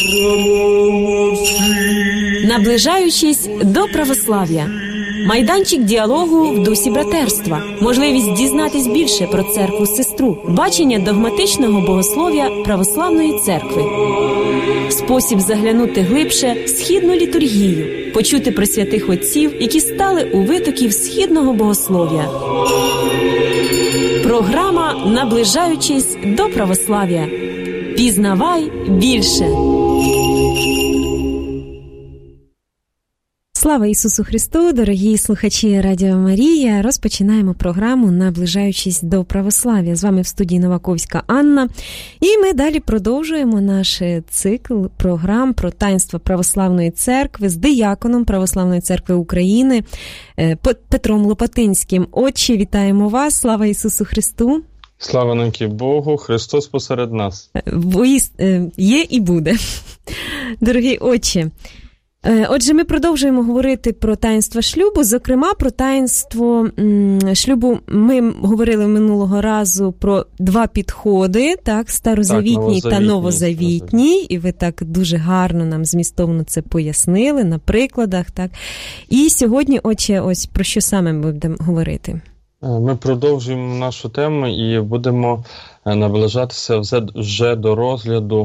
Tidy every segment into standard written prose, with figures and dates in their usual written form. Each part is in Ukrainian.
Наближаючись до православ'я. Майданчик діалогу в дусі братерства. Можливість дізнатись більше про церкву-сестру. Бачення догматичного богослов'я православної церкви. Спосіб заглянути глибше в східну літургію. Почути про святих отців, які стали у витоків східного богослов'я. Програма «Наближаючись до православ'я». Пізнавай більше. Слава Ісусу Христу, дорогі слухачі Радіо Марія. Розпочинаємо програму «Наближаючись до православ'я». З вами в студії Новаковська Анна. І ми далі продовжуємо наш цикл програм про таїнства Православної Церкви з дияконом Православної Церкви України Петром Лопатинським. Отче, вітаємо вас. Слава Ісусу Христу. Слава навіки Богу, Христос посеред нас. Є і буде. Дорогий отче, отже, ми продовжуємо говорити про таїнство шлюбу, зокрема про таїнство шлюбу. Ми говорили минулого разу про два підходи, так, старозавітній та новозавітній, і ви так дуже гарно нам змістовно це пояснили на прикладах, так. І сьогодні, отче, ось про що саме ми будемо говорити? Ми продовжуємо нашу тему і будемо наближатися вже до розгляду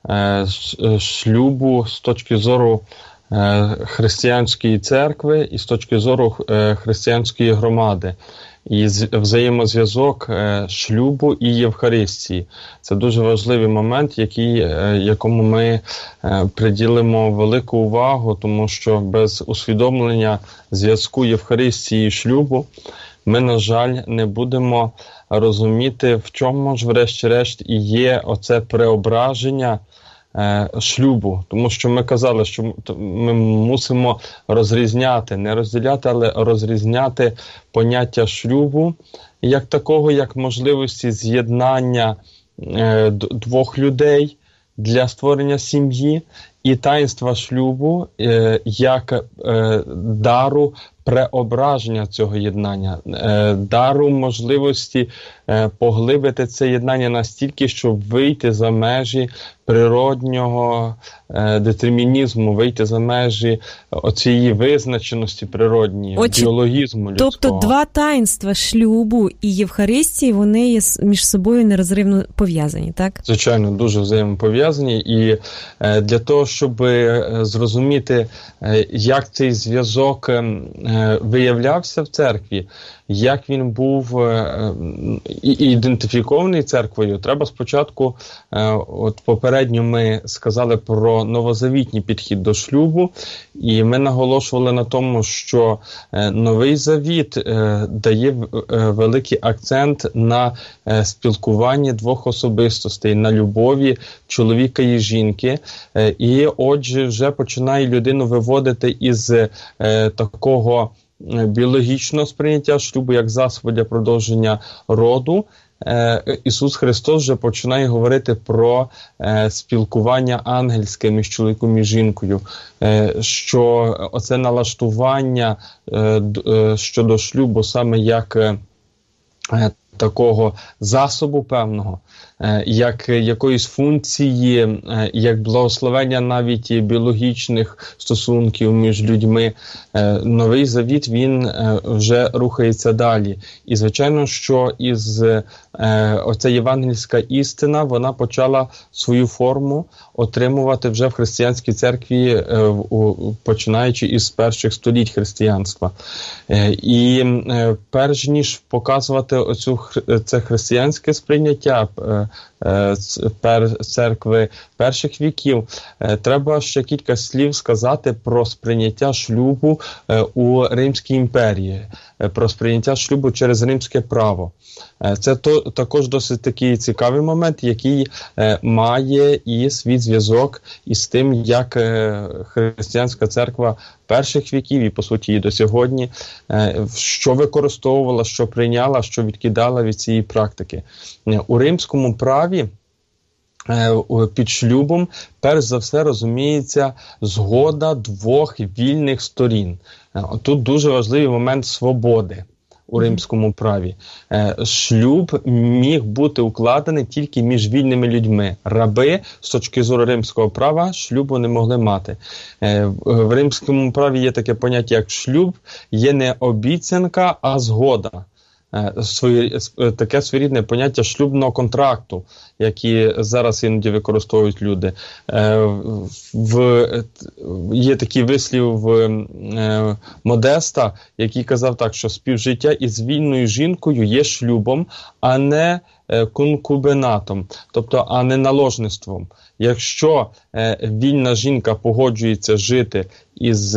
шлюбу з точки зору християнської церкви і з точки зору християнської громади. І взаємозв'язок шлюбу і Євхаристії. Це дуже важливий момент, якому ми приділимо велику увагу, тому що без усвідомлення зв'язку Євхаристії і шлюбу ми, на жаль, не будемо розуміти, в чому ж, врешті-решт, і є оце преображення шлюбу. Тому що ми казали, що ми мусимо розрізняти, не розділяти, але розрізняти поняття шлюбу як такого, як можливості з'єднання двох людей для створення сім'ї, і таїнства шлюбу як дару преображення цього єднання, дару можливості поглибити це єднання настільки, щоб вийти за межі природнього детермінізму, вийти за межі оцієї визначеності природньої, біологізму людського. Тобто два таїнства шлюбу і Євхаристії, вони є між собою нерозривно пов'язані, так? Звичайно, дуже взаємопов'язані. І для того, щоб зрозуміти, як цей зв'язок виявлявся в церкві, як він був ідентифікований церквою, треба спочатку, от попередньо ми сказали про новозавітній підхід до шлюбу, і ми наголошували на тому, що Новий Завіт дає великий акцент на спілкуванні двох особистостей, на любові чоловіка і жінки, і отже вже починає людину виводити із такого біологічного сприйняття шлюбу як засобу для продовження роду. Ісус Христос вже починає говорити про спілкування ангельське між чоловіком і жінкою, що оце налаштування щодо шлюбу саме як такого засобу певного, як якоїсь функції, як благословення навіть біологічних стосунків між людьми. Новий Завіт, він вже рухається далі. І, звичайно, що оця євангельська істина, вона почала свою форму отримувати вже в християнській церкві, починаючи із перших століть християнства. І перш ніж показувати це християнське сприйняття церкви перших віків, треба ще кілька слів сказати про сприйняття шлюбу у Римській імперії, про сприйняття шлюбу через римське право. Це також досить такий цікавий момент, який має і свій зв'язок із тим, як християнська церква перших віків і, по суті, і до сьогодні, що використовувала, що прийняла, що відкидала від цієї практики. У римському праві під шлюбом, перш за все, розуміється згода двох вільних сторін. Тут дуже важливий момент свободи. у римському праві. Шлюб міг бути укладений тільки між вільними людьми. Раби, з точки зору римського права, шлюбу не могли мати. В римському праві є таке поняття, як шлюб, є не обіцянка, а згода. Таке своєрідне поняття шлюбного контракту, які зараз іноді використовують люди. Є такий вислів Модеста, який казав так, що співжиття із вільною жінкою є шлюбом, а не конкубинатом, тобто, а не наложництвом. Якщо вільна жінка погоджується жити із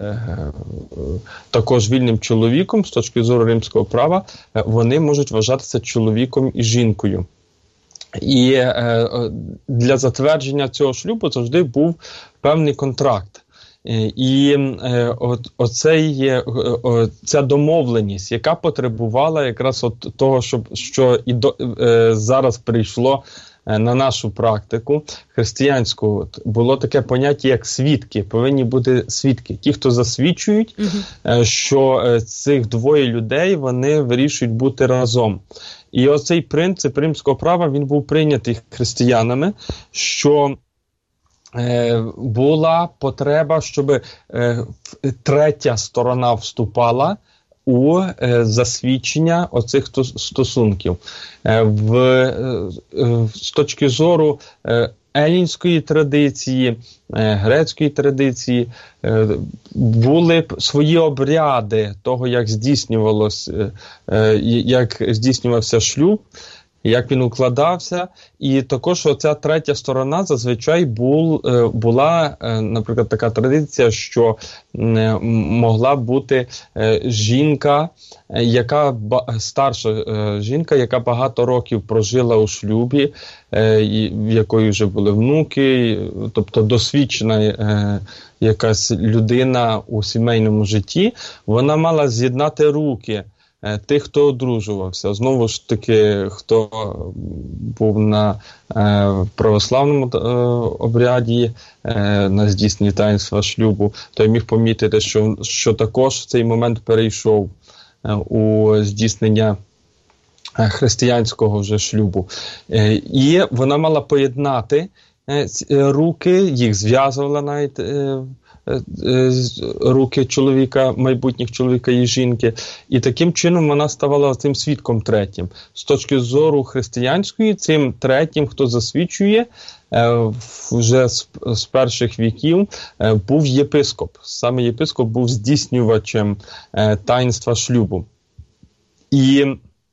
також вільним чоловіком, з точки зору римського права, вони можуть вважатися чоловіком і жінкою. І для затвердження цього шлюбу завжди був певний контракт. І ця домовленість, яка потребувала якраз от того, що зараз прийшло на нашу практику християнську, було таке поняття, як свідки. Повинні бути свідки. Ті, хто засвідчують, що цих двоє людей, вони вирішують бути разом. І оцей принцип римського права, він був прийнятий християнами, що була потреба, щоб третя сторона вступала у засвідчення оцих стосунків. З точки зору елінської традиції, грецької традиції, були свої обряди того, як здійснювався шлюб, як він укладався, і також оця третя сторона зазвичай була, наприклад, така традиція, що могла бути жінка, старша жінка, яка багато років прожила у шлюбі, в якої вже були внуки, тобто досвідчена якась людина у сімейному житті, вона мала з'єднати руки тих, хто одружувався. Знову ж таки, хто був на православному обряді, на здійсненні таїнства шлюбу, той міг помітити, що також цей момент перейшов у здійснення християнського вже шлюбу. І вона мала поєднати руки, їх зв'язувала навіть руки чоловіка, майбутніх чоловіка і жінки, і таким чином вона ставала цим свідком третім. З точки зору християнської, цим третім, хто засвідчує, вже з перших віків був єпископ. Саме єпископ був здійснювачем таїнства шлюбу. І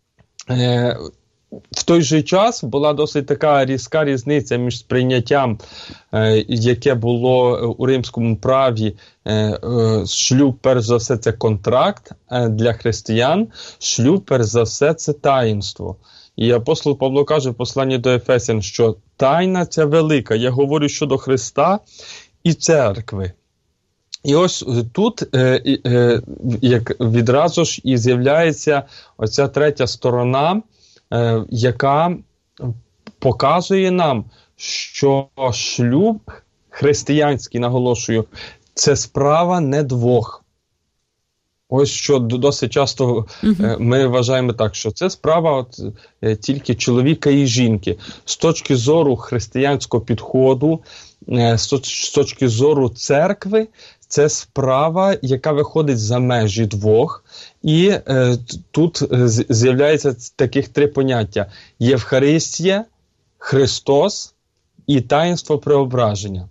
в той же час була досить така різка різниця між сприйняттям, яке було у римському праві. Шлюб, перш за все, це контракт для християн, шлюб, перш за все, це таїнство. І апостол Павло каже в посланні до Ефесян, що тайна ця велика, я говорю щодо Христа і церкви. І ось тут як відразу ж і з'являється оця третя сторона, яка показує нам, що шлюб християнський, наголошую, це справа не двох. Ось що досить часто ми вважаємо так, що це справа тільки чоловіка і жінки. З точки зору християнського підходу, з точки зору церкви, це справа, яка виходить за межі двох. І тут з'являється таких три поняття. Євхаристія, Христос і таїнство преображення.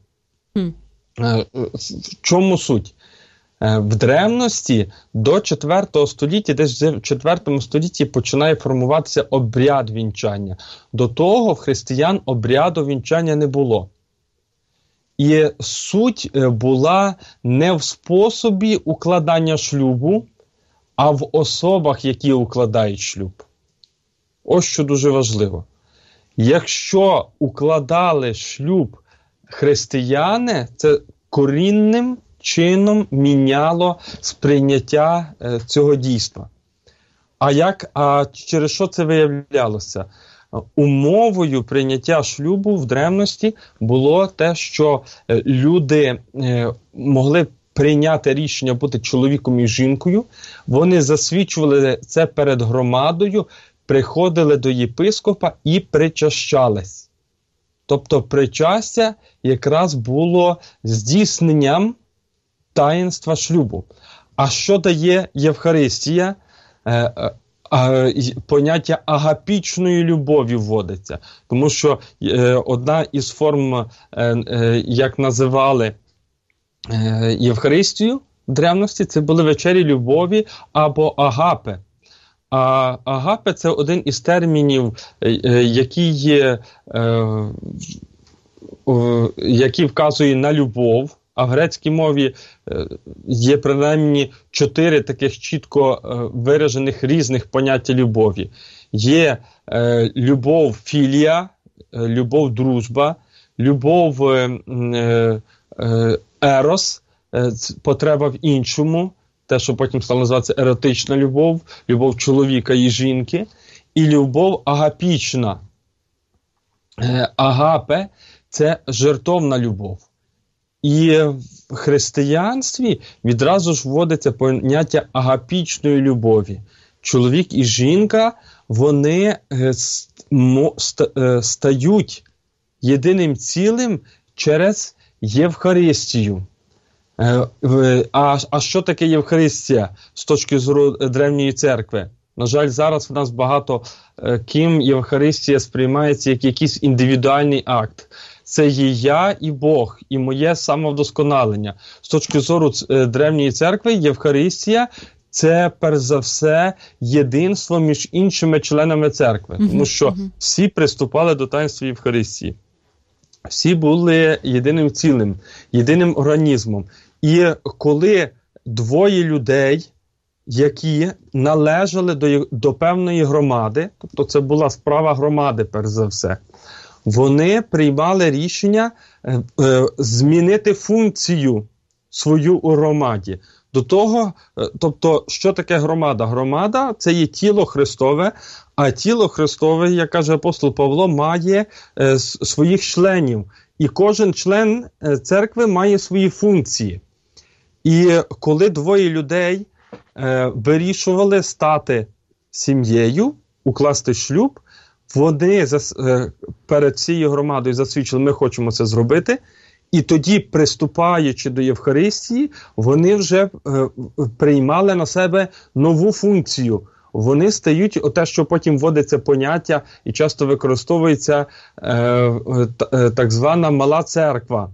В чому суть? В древності до 4 століття, десь в 4 столітті починає формуватися обряд вінчання. До того в християн обряду вінчання не було. І суть була не в способі укладання шлюбу, а в особах, які укладають шлюб. Ось що дуже важливо. Якщо укладали шлюб християни, це корінним чином міняло сприйняття цього дійства. А через що це виявлялося? Умовою прийняття шлюбу в древності було те, що люди могли прийняти рішення бути чоловіком і жінкою, вони засвідчували це перед громадою, приходили до єпископа і причащались. Тобто причастя якраз було здійсненням таїнства шлюбу. А що дає Євхаристія? Поняття агапічної любові вводиться. Тому що одна із форм, як називали Євхаристію в древності, це були вечері любові або агапе. А агапе – це один із термінів, який вказує на любов. А в грецькій мові є принаймні 4 таких чітко виражених різних поняття любові. Є любов філія, любов дружба, любов ерос, потреба в іншому, те, що потім стало називатися еротична любов, любов чоловіка і жінки, і любов агапічна. Агапе – це жертовна любов. І в християнстві відразу ж вводиться поняття агапічної любові. Чоловік і жінка, вони стають єдиним цілим через Євхаристію. А що таке Євхаристія з точки зору Древньої Церкви? На жаль, зараз в нас багато ким Євхаристія сприймається як якийсь індивідуальний акт. Це є я і Бог, і моє самовдосконалення. З точки зору Древньої Церкви, Євхаристія – це, перш за все, єдинство між іншими членами Церкви. Тому що всі приступали до таїнства Євхаристії. Всі були єдиним цілим, єдиним організмом. І коли двоє людей, які належали до певної громади, тобто це була справа громади, перш за все, вони приймали рішення змінити функцію свою у громаді. До того, тобто, що таке громада? Громада – це є тіло Христове, а тіло Христове, як каже апостол Павло, має своїх членів. І кожен член церкви має свої функції. І коли двоє людей вирішували стати сім'єю, укласти шлюб, вони перед цією громадою засвідчили, ми хочемо це зробити, і тоді, приступаючи до Євхаристії, вони вже приймали на себе нову функцію. Вони стають, те, що потім вводиться поняття і часто використовується так звана мала церква,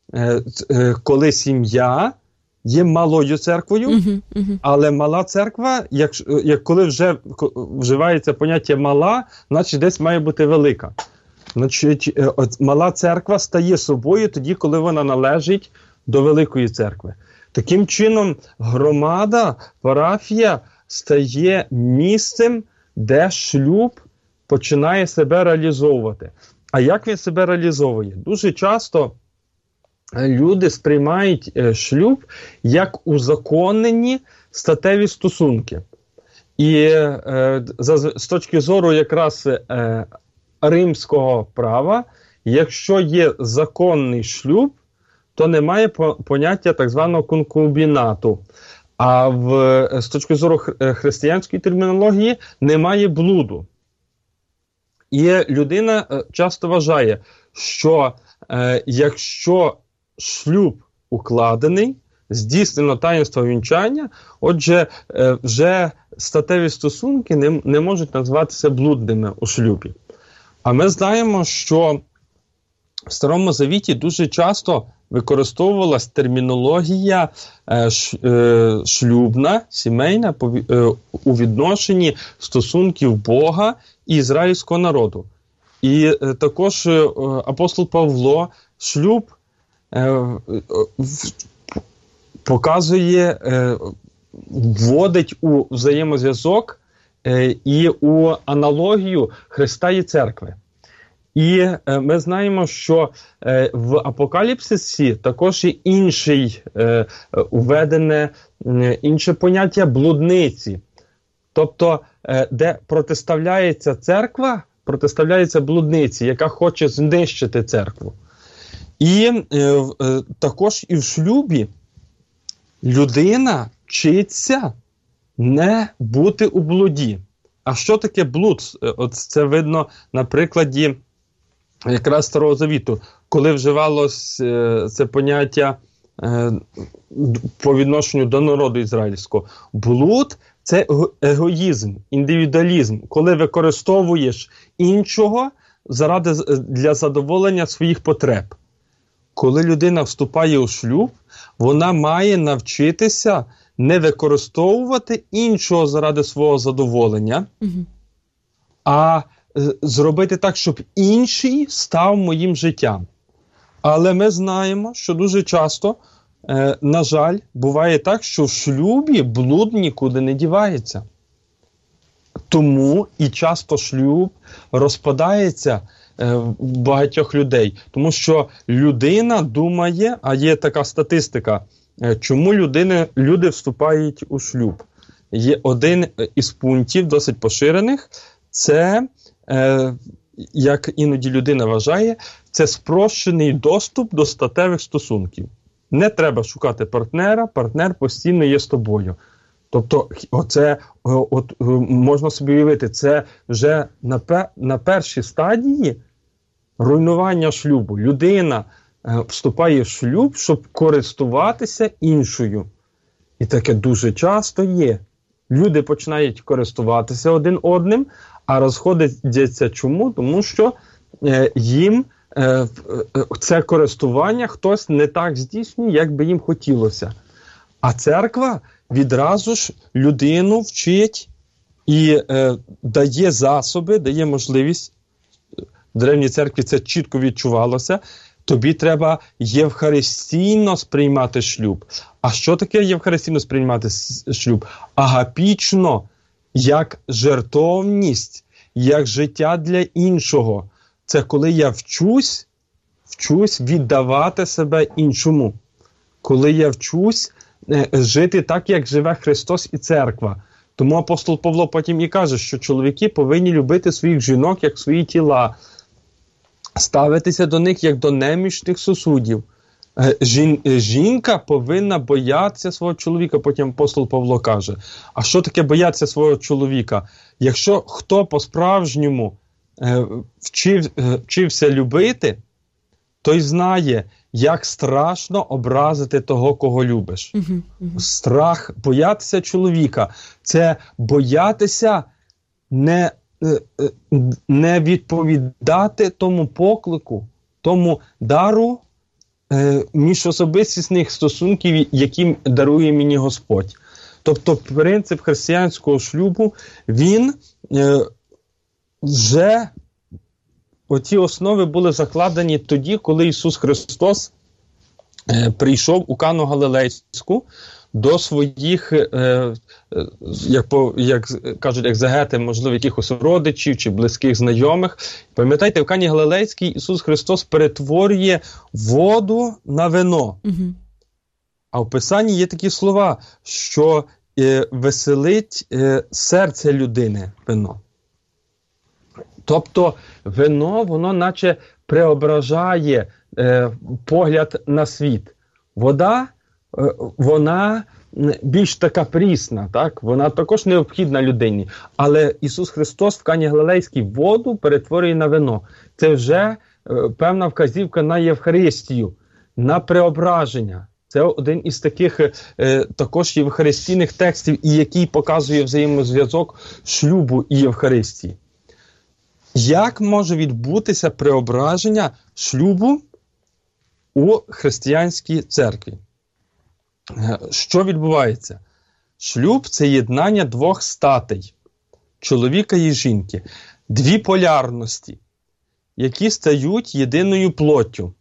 коли сім'я є малою церквою, але мала церква, коли вже вживається поняття мала, значить десь має бути велика. Значить, мала церква стає собою тоді, коли вона належить до великої церкви. Таким чином, громада, парафія стає місцем, де шлюб починає себе реалізовувати. А як він себе реалізовує? Дуже часто люди сприймають шлюб як узаконені статеві стосунки. І з точки зору якраз римського права, якщо є законний шлюб, то немає поняття так званого конкубінату. А з точки зору християнської термінології немає блуду. І людина часто вважає, що якщо шлюб укладений, здійснено таїнство вінчання, отже, вже статеві стосунки не можуть називатися блудними у шлюбі. А ми знаємо, що в Старому Завіті дуже часто використовувалась термінологія шлюбна, сімейна, у відношенні стосунків Бога і ізраїльського народу. І також апостол Павло шлюб показує, вводить у взаємозв'язок і у аналогію Христа і церкви. І ми знаємо, що в Апокаліпсисі також є інше поняття блудниці. Тобто, де протиставляється церква, протиставляється блудниці, яка хоче знищити церкву. І також і в шлюбі людина вчиться не бути у блуді. А що таке блуд? От це видно на прикладі якраз Старого Завіту, коли вживалось це поняття по відношенню до народу ізраїльського. Блуд – це егоїзм, індивідуалізм, коли використовуєш іншого для задоволення своїх потреб. Коли людина вступає у шлюб, вона має навчитися не використовувати іншого заради свого задоволення, а зробити так, щоб інший став моїм життям. Але ми знаємо, що дуже часто, на жаль, буває так, що в шлюбі блуд нікуди не дівається. Тому і часто шлюб розпадається в багатьох людей. Тому що людина думає, а є така статистика, чому люди вступають у шлюб. Є один із пунктів, досить поширених, це, як іноді людина вважає, це спрощений доступ до статевих стосунків. Не треба шукати партнера, партнер постійно є з тобою. Тобто, можна собі уявити, це вже на першій стадії руйнування шлюбу. Людина вступає в шлюб, щоб користуватися іншою. І таке дуже часто є. Люди починають користуватися один одним, а розходяться чому? Тому що їм це користування хтось не так здійснює, як би їм хотілося. А церква відразу ж людину вчить і дає засоби, дає можливість. В Древній церкві це чітко відчувалося. Тобі треба євхаристійно сприймати шлюб. А що таке євхаристійно сприймати шлюб? Агапічно, як жертовність, як життя для іншого. Це коли я вчусь віддавати себе іншому. Коли я вчусь жити так, як живе Христос і церква. Тому апостол Павло потім і каже, що чоловіки повинні любити своїх жінок, як свої тіла, ставитися до них, як до немічних сосудів. Жінка повинна боятися свого чоловіка, потім апостол Павло каже. А що таке боятися свого чоловіка? Якщо хто по-справжньому вчився любити, той знає, як страшно образити того, кого любиш. Страх, боятися чоловіка – це боятися не відповідати тому поклику, тому дару міжособистісних стосунків, яким дарує мені Господь. Тобто принцип християнського шлюбу, він вже оці основи були закладені тоді, коли Ісус Христос прийшов у Кану Галилейську до своїх, як кажуть, екзегети, можливо, якихось родичів чи близьких знайомих. Пам'ятаєте, в Кані Галилейській Ісус Христос перетворює воду на вино. А в Писанні є такі слова, що веселить серце людини вино. Тобто вино, воно наче преображає погляд на світ. Вода, вона більш така прісна, так? Вона також необхідна людині. Але Ісус Христос в Кані Галилейській воду перетворює на вино. Це вже певна вказівка на Євхаристію, на преображення. Це один із таких також євхаристійних текстів, і який показує взаємозв'язок шлюбу і Євхаристії. Як може відбутися преображення шлюбу у християнській церкві? Що відбувається? Шлюб – це єднання двох статей – чоловіка і жінки. Дві полярності, які стають єдиною плоттю.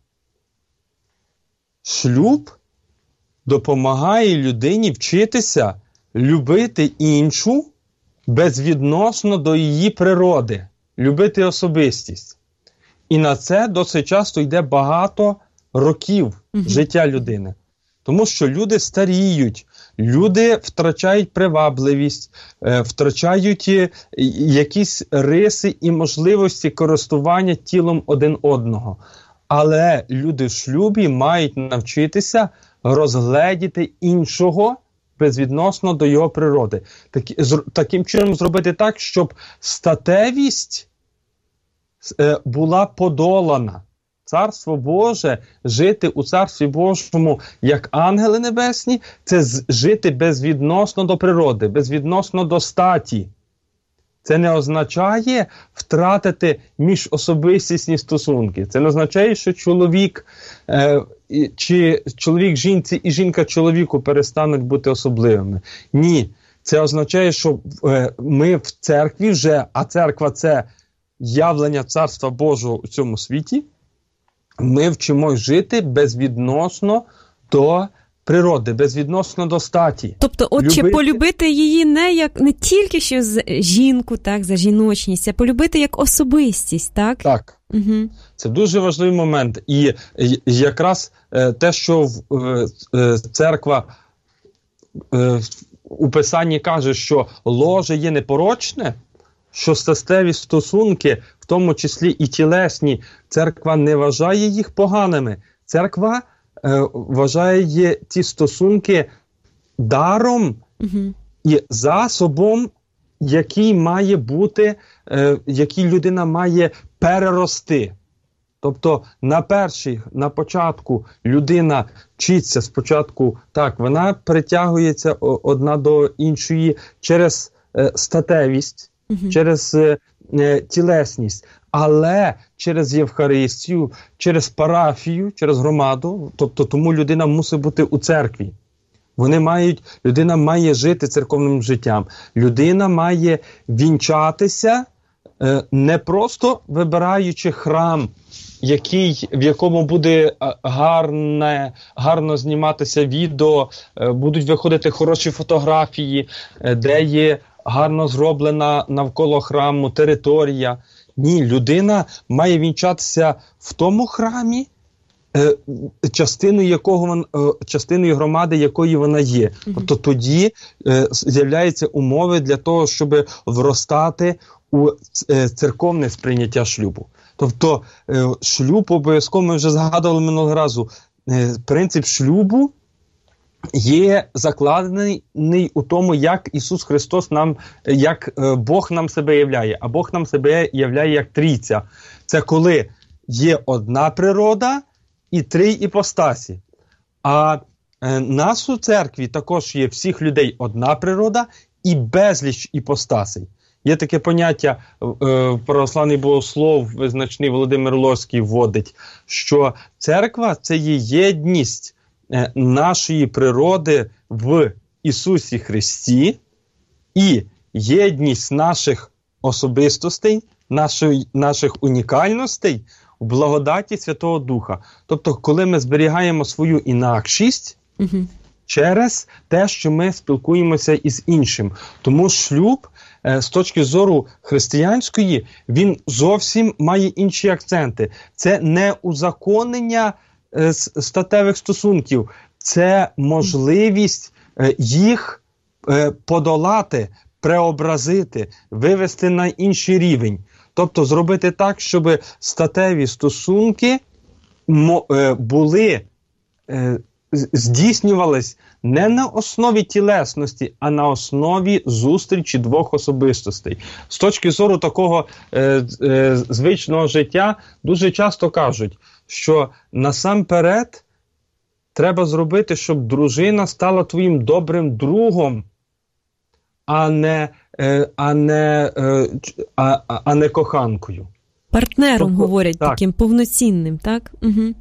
Шлюб допомагає людині вчитися любити іншу безвідносно до її природи, любити особистість. І на це досить часто йде багато років життя людини. Тому що люди старіють, люди втрачають привабливість, втрачають якісь риси і можливості користування тілом один одного. Але люди в шлюбі мають навчитися розгледіти іншого безвідносно до його природи. Таким чином зробити так, щоб статевість була подолана. Царство Боже, жити у Царстві Божому як ангели небесні, це жити безвідносно до природи, безвідносно до статі. Це не означає втратити міжособистісні стосунки. Це не означає, що чоловік жінці і жінка чоловіку перестануть бути особливими. Ні. Це означає, що ми в церкві вже, а церква – це явлення Царства Божого у цьому світі, ми вчимо жити безвідносно до природи, безвідносно до статі. Тобто, отче, полюбити її не тільки що за жінку, так, за жіночність, а полюбити як особистість, так? Так. Угу. Це дуже важливий момент. І якраз те, що церква у Писанні каже, що ложе є непорочне, що статеві стосунки, в тому числі і тілесні, церква не вважає їх поганими. Церква вважає ті стосунки даром і засобом, який має бути, який людина має перерости. Тобто на початку людина вчиться спочатку, так, вона притягується одна до іншої через статевість, через тілесність, але через Євхаристію, через парафію, через громаду, тобто тому людина мусить бути у церкві. Людина має жити церковним життям. Людина має вінчатися, не просто вибираючи храм, в якому буде гарно зніматися відео, будуть виходити хороші фотографії, де є гарно зроблена навколо храму територія. Ні, людина має вінчатися в тому храмі, частиною громади, якої вона є. Тобто тоді з'являються умови для того, щоб вростати у церковне сприйняття шлюбу. Тобто шлюб обов'язково, ми вже згадували минулого разу, принцип шлюбу є закладений у тому, як Ісус Христос як Бог нам себе являє. А Бог нам себе являє як трійця. Це коли є одна природа і три іпостасі. А нас у церкві також є всіх людей одна природа і безліч іпостасей. Є таке поняття, православний богослов, визначний Володимир Ложський вводить, що церква – це є єдність нашої природи в Ісусі Христі і єдність наших особистостей, наших унікальностей в благодаті Святого Духа. Тобто, коли ми зберігаємо свою інакшість через те, що ми спілкуємося із іншим. Тому шлюб, з точки зору християнської, він зовсім має інші акценти. Це не узаконення статевих стосунків, це можливість їх подолати, преобразити, вивести на інший рівень. Тобто зробити так, щоб статеві стосунки здійснювались не на основі тілесності, а на основі зустрічі двох особистостей. З точки зору такого звичного життя дуже часто кажуть, що насамперед треба зробити, щоб дружина стала твоїм добрим другом, а не коханкою. Партнером, говорять, так, таким повноцінним, так? Угу.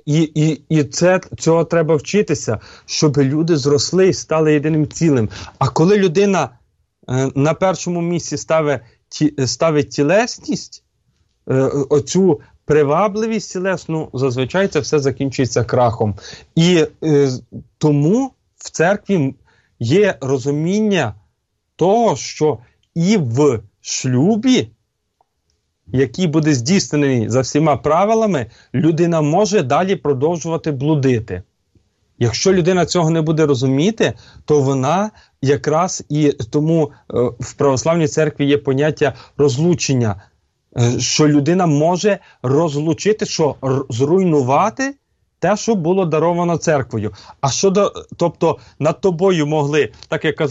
Цього треба вчитися, щоб люди зросли і стали єдиним цілим. А коли людина на першому місці ставить тілесність, оцю привабливість тілесну, зазвичай це все закінчується крахом. І тому в церкві є розуміння того, що і в шлюбі, який буде здійснений за всіма правилами, людина може далі продовжувати блудити. Якщо людина цього не буде розуміти, то вона якраз і тому в православній церкві є поняття розлучення, що людина може розлучити, зруйнувати те, що було даровано церквою. А тобто над тобою могли, так як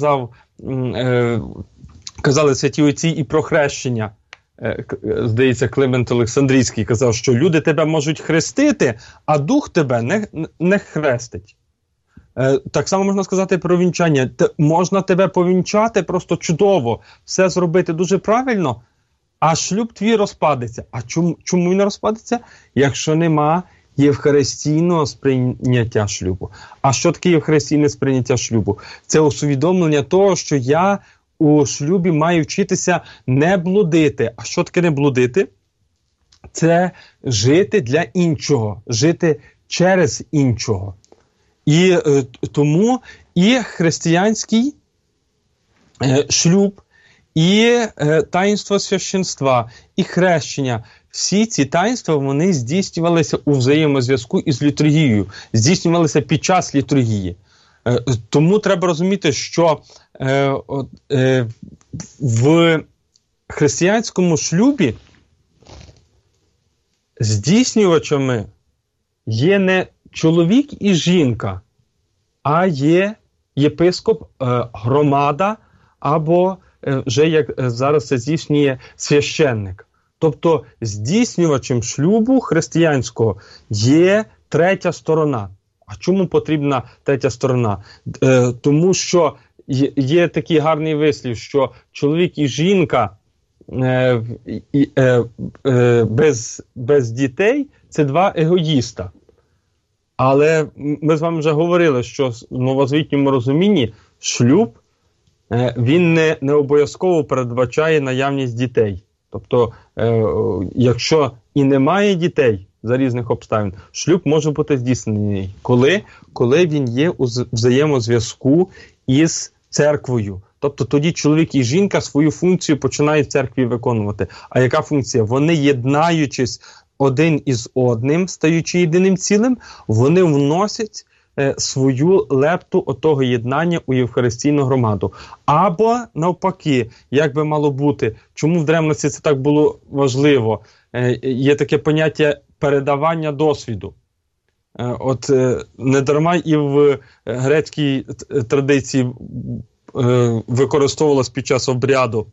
казали святі отці і про хрещення, здається, Климент Олександрійський казав, що люди тебе можуть хрестити, а дух тебе не хрестить. Так само можна сказати про вінчання. Можна тебе повінчати просто чудово, все зробити дуже правильно, а шлюб твій розпадеться. А чому він розпадеться? Якщо нема євхаристійного сприйняття шлюбу. А що таке євхаристійне сприйняття шлюбу? Це усвідомлення того, що я у шлюбі маю вчитися не блудити. А що таке не блудити? Це жити для іншого, жити через іншого. І тому і християнський шлюб, і таїнство священства, і хрещення, всі ці таїнства, вони здійснювалися у взаємозв'язку із літургією, здійснювалися під час літургії. Тому треба розуміти, що в християнському шлюбі здійснювачами є не чоловік і жінка, а є єпископ, громада, або вже, як зараз це здійснює, священник. Тобто здійснювачем шлюбу християнського є третя сторона. А чому потрібна третя сторона? Тому що є такий гарний вислів, що чоловік і жінка без дітей – це два егоїста. Але ми з вами вже говорили, що в новозавітньому розумінні шлюб, він не обов'язково передбачає наявність дітей. Тобто, якщо і немає дітей за різних обставин, шлюб може бути здійснений. Коли він є у взаємозв'язку із церквою. Тобто тоді чоловік і жінка свою функцію починають в церкві виконувати. А яка функція? Вони, єднаючись один із одним, стаючи єдиним цілим, вони вносять свою лепту отого єднання у євхаристійну громаду. Або навпаки, як би мало бути, чому в древності це так було важливо? Є таке поняття передавання досвіду. Недарма і в грецькій традиції використовувалось під час обряду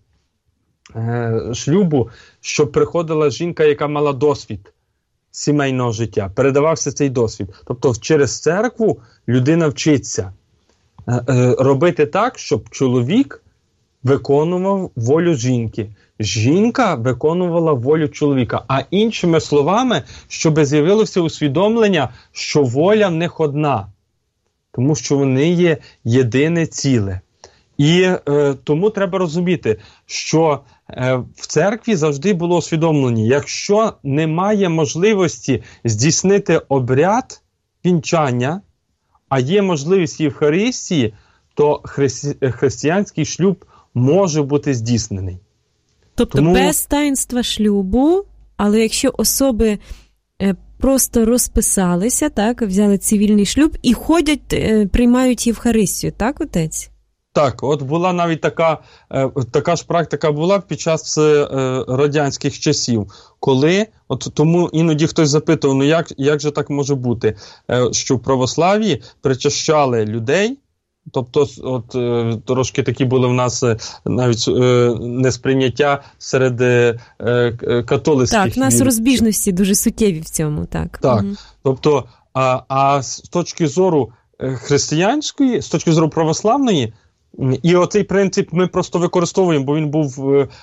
шлюбу, що приходила жінка, яка мала досвід сімейного життя. Передавався цей досвід. Тобто через церкву людина вчиться робити так, щоб чоловік виконував волю жінки. Жінка виконувала волю чоловіка. А іншими словами, щоб з'явилося усвідомлення, що воля в них одна. Тому що вони є єдине ціле. І тому треба розуміти, що в церкві завжди було усвідомлення, якщо немає можливості здійснити обряд вінчання, а є можливість Євхаристії, то християнський шлюб може бути здійснений. Тобто без таїнства шлюбу, але якщо особи просто розписалися, так, взяли цивільний шлюб і ходять, приймають Євхаристію, так, отець? Так, от була навіть така ж практика була під час радянських часів, коли, тому іноді хтось запитував, як же так може бути, що в православ'ї причащали людей, тобто трошки такі були в нас навіть несприйняття серед католицьких. Так, в нас розбіжності дуже суттєві в цьому, так. Так, тобто, а з точки зору християнської, з точки зору православної, і оцей принцип ми просто використовуємо, бо він був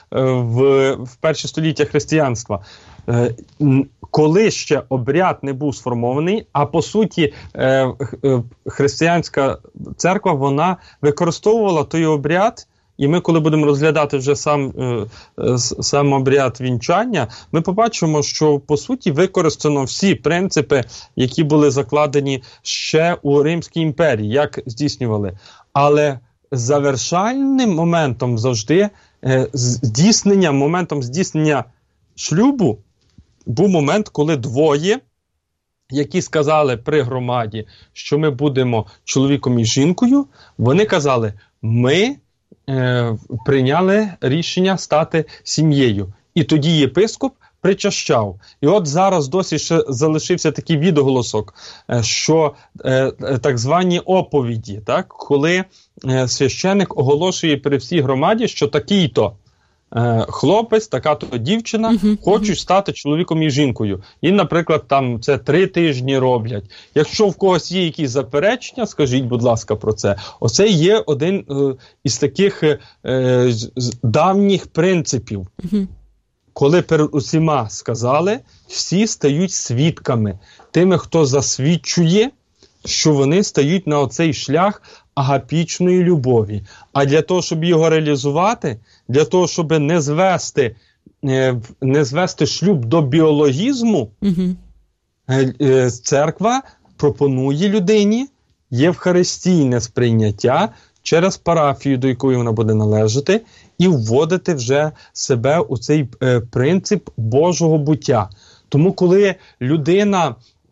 в перші століття християнства. Коли ще обряд не був сформований, а по суті християнська церква, вона використовувала той обряд, і ми, коли будемо розглядати вже сам обряд вінчання, ми побачимо, що по суті використано всі принципи, які були закладені ще у Римській імперії, як здійснювали. Але завершальним моментом завжди моментом здійснення шлюбу був момент, коли двоє, які сказали при громаді, що ми будемо чоловіком і жінкою, вони казали, ми прийняли рішення стати сім'єю. І тоді єпископ причащав. І от зараз досі ще залишився такий відголосок, що так звані оповіді, так? Коли священик оголошує при всій громаді, що такий-то хлопець, така-то дівчина хочуть стати чоловіком і жінкою. І, наприклад, там це 3 тижні роблять. Якщо в когось є якісь заперечення, скажіть, будь ласка, про це. Оце є один із таких давніх принципів. Коли перед усіма сказали, всі стають свідками. Тими, хто засвідчує, що вони стають на оцей шлях агапічної любові. А для того, щоб його реалізувати, для того, щоб не звести шлюб до біологізму, церква пропонує людині євхаристійне сприйняття через парафію, до якої вона буде належати, і вводити вже себе у цей принцип Божого буття. Тому коли людина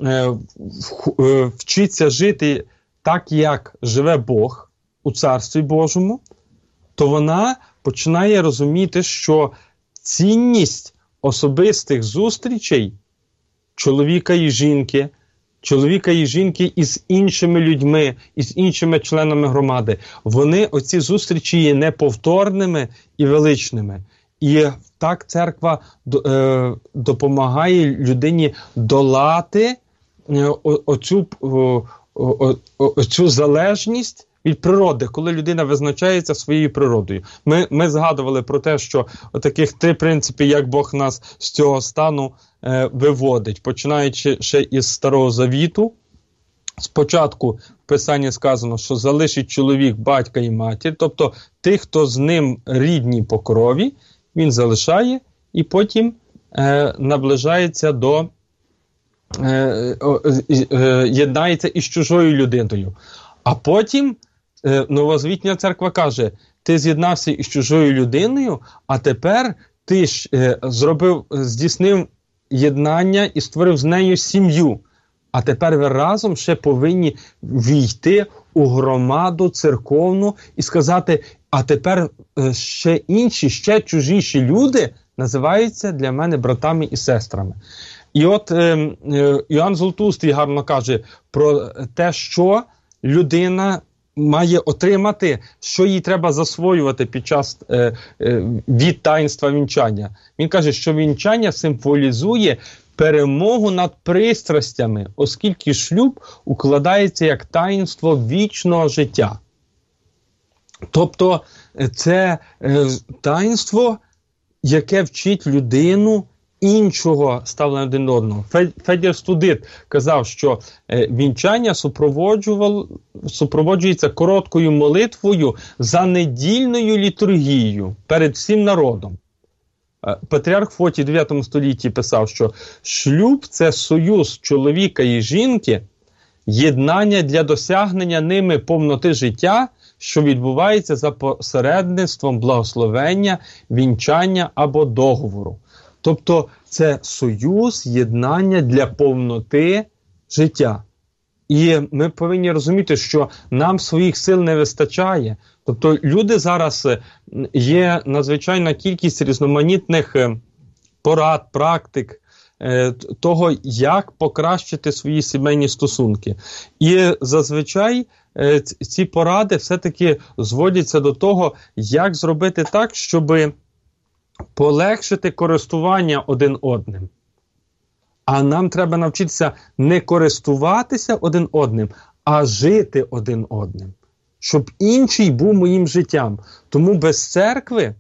вчиться жити так, як живе Бог у Царстві Божому, то вона починає розуміти, що цінність особистих зустрічей чоловіка і жінки із іншими людьми, із іншими членами громади, оці зустрічі є неповторними і величними. І так церква допомагає людині долати оцю залежність від природи, коли людина визначається своєю природою. Ми згадували про те, що таких 3 принципи, як Бог нас з цього стану виводить, починаючи ще із Старого Завіту. Спочатку в Писанні сказано, що залишить чоловік батька і матір, тобто тих, хто з ним рідні по крові, він залишає і потім наближається до єднається із чужою людиною. А потім Новозавітня церква каже, ти з'єднався із чужою людиною, а тепер ти ж здійснив єднання і створив з нею сім'ю. А тепер ви разом ще повинні війти у громаду церковну і сказати, а тепер ще інші, ще чужіші люди називаються для мене братами і сестрами. І от Іоанн Золотоустий гарно каже про те, що людина має отримати, що їй треба засвоювати під час від таїнства вінчання. Він каже, що вінчання символізує перемогу над пристрастями, оскільки шлюб укладається як таїнство вічного життя. Тобто це таїнство, яке вчить людину іншого ставлення один до одного. Федір Студит казав, що вінчання супроводжується короткою молитвою за недільною літургією перед всім народом. Патріарх Фотій в 9 столітті писав, що шлюб – це союз чоловіка і жінки, єднання для досягнення ними повноти життя, що відбувається за посередництвом благословення, вінчання або договору. Тобто це союз, єднання для повноти життя. І ми повинні розуміти, що нам своїх сил не вистачає. Тобто люди зараз, є надзвичайна кількість різноманітних порад, практик, того, як покращити свої сімейні стосунки. І зазвичай ці поради все-таки зводяться до того, як зробити так, щоб полегшити користування один одним. А нам треба навчитися не користуватися один одним, а жити один одним. Щоб інший був моїм життям. Тому без церкви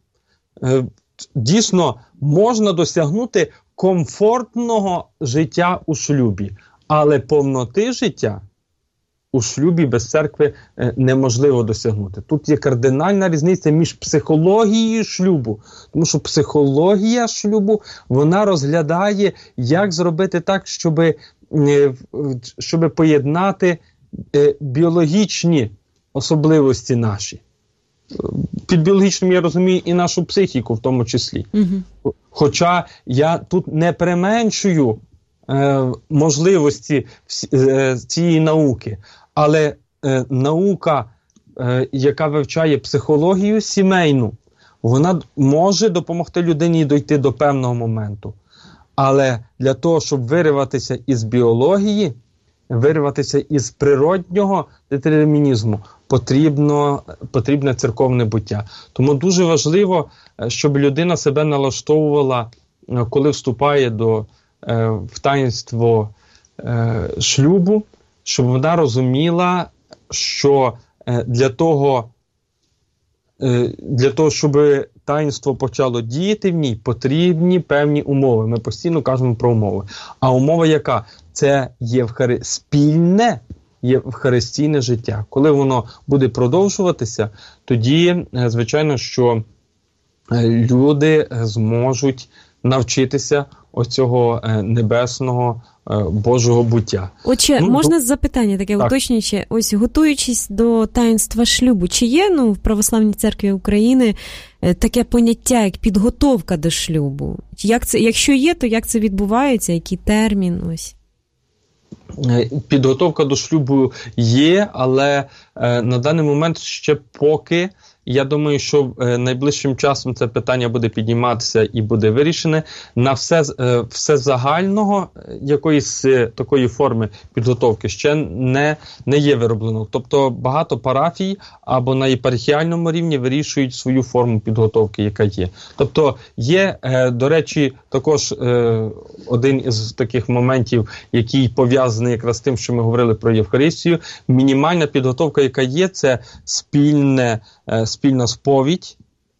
дійсно можна досягнути комфортного життя у шлюбі. Але повноти життя у шлюбі без церкви неможливо досягнути. Тут є кардинальна різниця між психологією шлюбу. Тому що психологія шлюбу, вона розглядає, як зробити так, щоб поєднати біологічні особливості наші. Під біологічним я розумію і нашу психіку в тому числі. Хоча я тут не применшую можливості цієї науки, але наука, яка вивчає психологію сімейну, вона може допомогти людині дійти до певного моменту. Але для того, щоб вириватися із біології, вириватися із природнього детермінізму, потрібне церковне буття. Тому дуже важливо, щоб людина себе налаштовувала, коли вступає в таїнство шлюбу, щоб вона розуміла, що для того, щоб таїнство почало діяти в ній, потрібні певні умови. Ми постійно кажемо про умови. А умова яка? Це спільне євхаристійне життя. Коли воно буде продовжуватися, тоді, звичайно, що люди зможуть навчитися оцього небесного Божого буття. Отже, можна запитання таке уточнююче? Ось готуючись до таїнства шлюбу, чи є в Православній Церкві України таке поняття, як підготовка до шлюбу? Якщо є, то як це відбувається? Який термін? Ось. Підготовка до шлюбу є, але на даний момент ще поки, я думаю, що найближчим часом це питання буде підніматися і буде вирішене. На все загального якоїсь такої форми підготовки ще не є вироблено. Тобто багато парафій або на єпархіальному рівні вирішують свою форму підготовки, яка є. Тобто є, до речі, також один із таких моментів, який пов'язаний якраз з тим, що ми говорили про Євхаристію. Мінімальна підготовка, яка є, це спільна сповідь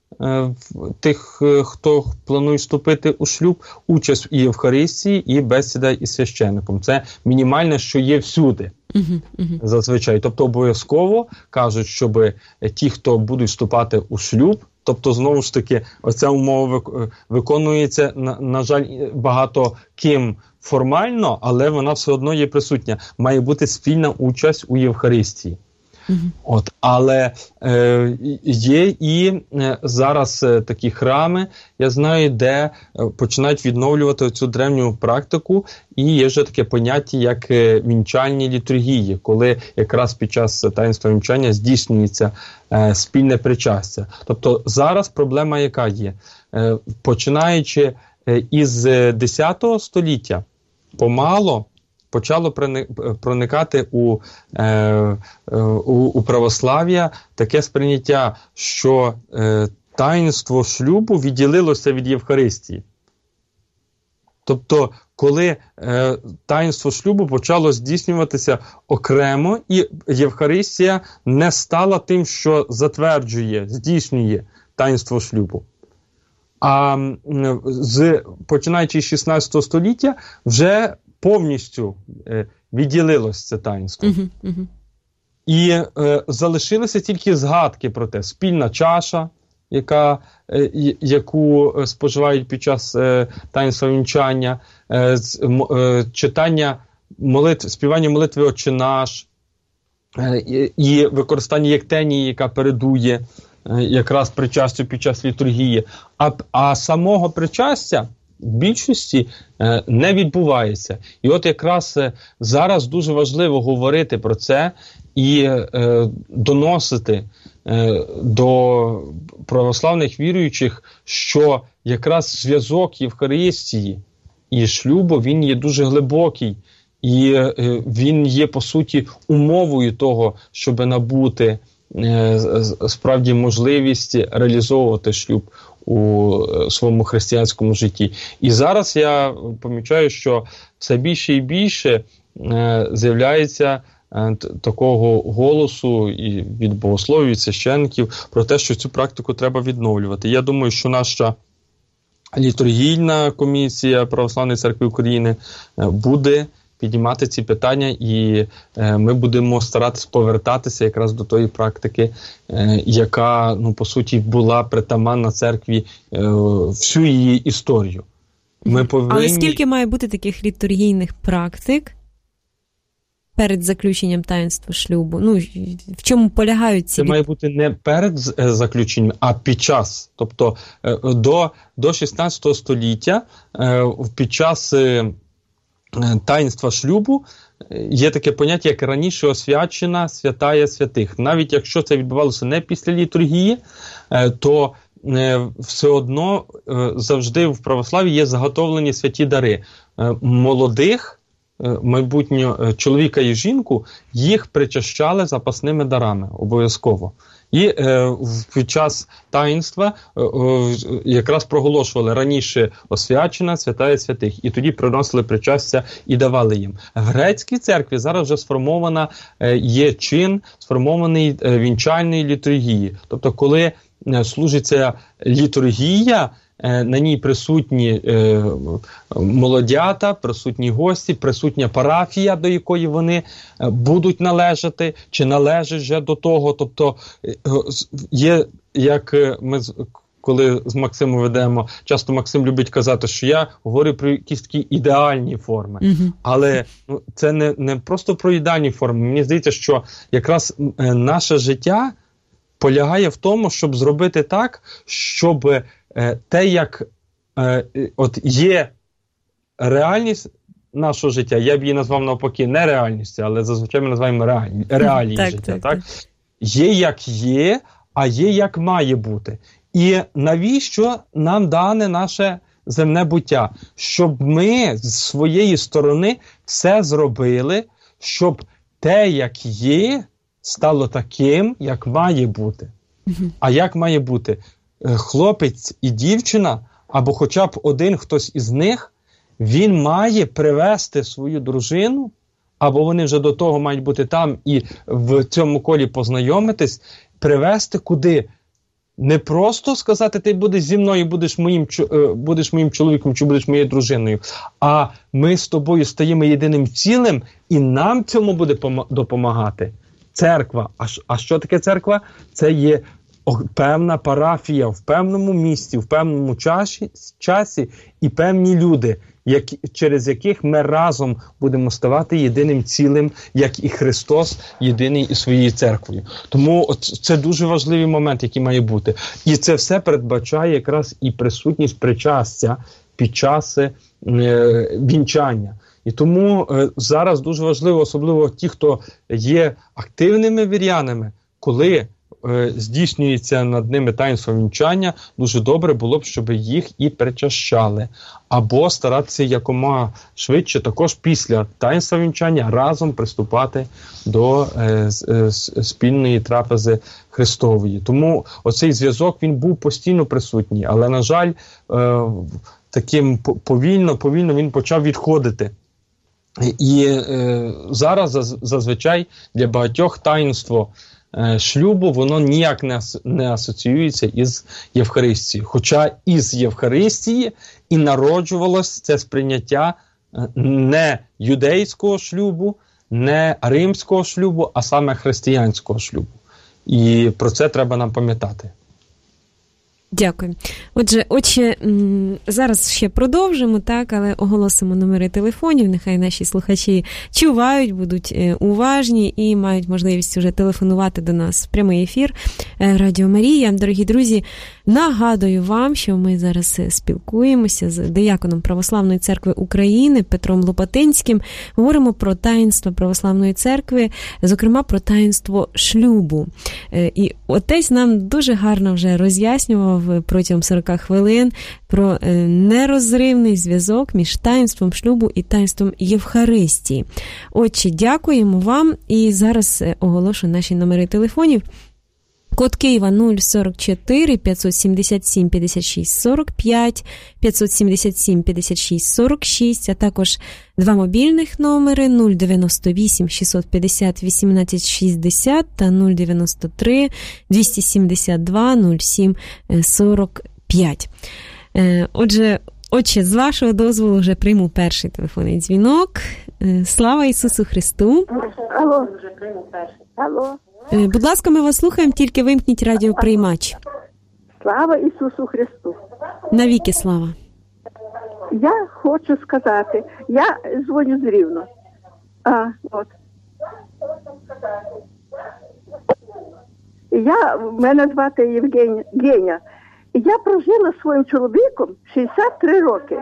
тих, хто планує вступити у шлюб, участь у Євхаристії і бесіда із священником. Це мінімальне, що є всюди. Зазвичай. Тобто обов'язково кажуть, щоб ті, хто будуть вступати у шлюб, тобто, знову ж таки, оця умова виконується, на жаль, багато ким формально, але вона все одно є присутня. Має бути спільна участь у Євхаристії. Але є і зараз такі храми, я знаю, де починають відновлювати цю древню практику, і є вже таке поняття, як вінчальні літургії, коли якраз під час таїнства вінчання здійснюється спільне причастя. Тобто зараз проблема яка є? Починаючи із X століття, помало почало проникати у православ'я таке сприйняття, що таїнство шлюбу відділилося від Євхаристії. Тобто, коли таїнство шлюбу почало здійснюватися окремо, і Євхаристія не стала тим, що затверджує, здійснює таїнство шлюбу. А починаючи з 16 століття вже повністю відділилось це таїнство. І залишилися тільки згадки про те. Спільна чаша, яку споживають під час таїнства вінчання, читання співання молитви «Отче наш», і використання єктенії, яка передує якраз причастю під час літургії. А самого причастя в більшості не відбувається. І от якраз зараз дуже важливо говорити про це і доносити до православних віруючих, що якраз зв'язок Євхаристії і шлюбу, він є дуже глибокий. І він є, по суті, умовою того, щоб набути справді можливість реалізовувати шлюб у своєму християнському житті. І зараз я помічаю, що все більше і більше з'являється такого голосу і від богословів, від священників про те, що цю практику треба відновлювати. Я думаю, що наша літургійна комісія Православної Церкви України буде піднімати ці питання, і ми будемо старатися повертатися якраз до тої практики, яка, по суті, була притаманна церкві всю її історію. Але скільки має бути таких літургійних практик перед заключеннем таїнства шлюбу? В чому полягають ці? Це має бути не перед заключенням, а під час. Тобто до 16 століття під час таїнства шлюбу є таке поняття, як раніше освячена святая святих. Навіть якщо це відбувалося не після літургії, то все одно завжди в православі є заготовлені святі дари. Молодих, майбутнього чоловіка і жінку, їх причащали запасними дарами обов'язково. І під час таїнства якраз проголошували раніше освячена, святая святих. І тоді приносили причастя і давали їм. В грецькій церкві зараз вже сформована є чин, сформований вінчальної літургії. Тобто, коли служиться літургія, на ній присутні молодята, присутні гості, присутня парафія, до якої вони будуть належати, чи належать вже до того. Тобто є, як ми коли з Максимом ведемо, часто Максим любить казати, що я говорю про якісь такі ідеальні форми. Але це не просто про ідеальні форми. Мені здається, що якраз наше життя полягає в тому, щоб зробити так, щоб те, як от є реальність нашого життя, я б її назвав навпаки не реальністю, але зазвичай ми називаємо реалії життя. Так? Є як є, а є як має бути. І навіщо нам дане наше земне буття? Щоб ми з своєї сторони все зробили, щоб те, як є, стало таким, як має бути. А як має бути? Хлопець і дівчина, або хоча б один хтось із них, він має привести свою дружину, або вони вже до того мають бути там і в цьому колі познайомитись, привести куди? Не просто сказати, ти будеш зі мною, будеш моїм чоловіком, чи будеш моєю дружиною, а ми з тобою стаємо єдиним цілим, і нам цьому буде допомагати церква. А що таке церква? Це є певна парафія в певному місці, в певному часі і певні люди, через яких ми разом будемо ставати єдиним цілим, як і Христос єдиний із своєю церквою. Тому це дуже важливий момент, який має бути. І це все передбачає якраз і присутність причастя під час вінчання. І тому зараз дуже важливо, особливо ті, хто є активними вірянами, коли здійснюється над ними таїнство вінчання, дуже добре було б, щоб їх і причащали. Або старатися якомога швидше також після таїнства вінчання разом приступати до спільної трапези Христової. Тому оцей зв'язок, він був постійно присутній, але, на жаль, таким повільно він почав відходити. І зараз зазвичай для багатьох таїнство шлюбу, воно ніяк не асоціюється із Євхаристією. Хоча із Євхаристії і народжувалось це сприйняття не юдейського шлюбу, не римського шлюбу, а саме християнського шлюбу. І про це треба нам пам'ятати. Дякую. Отже, зараз ще продовжимо, так, але оголосимо номери телефонів, нехай наші слухачі чувають, будуть уважні і мають можливість вже телефонувати до нас в прямий ефір Радіо Марія. Дорогі друзі, нагадую вам, що ми зараз спілкуємося з дияконом Православної церкви України Петром Лопатинським, говоримо про таїнство Православної церкви, зокрема про таїнство шлюбу. І отець нам дуже гарно вже роз'яснював протягом 40 хвилин про нерозривний зв'язок між таїнством шлюбу і таїнством Євхаристії. Отже, дякуємо вам і зараз оголошу наші номери телефонів. Код Києва 044 577 56 45, 577 56 46, а також два мобільних номери 098 650 18 60 та 093 272 07 45. Отже, з вашого дозволу вже прийму перший телефонний дзвінок. Слава Ісусу Христу! Алло. Алло. Будь ласка, ми вас слухаємо, тільки вимкніть радіоприймач. Слава Ісусу Христу! Навіки слава! Я хочу сказати, я дзвоню з Рівно. Мене звати Євгенія. Я прожила зі своїм чоловіком 63 роки.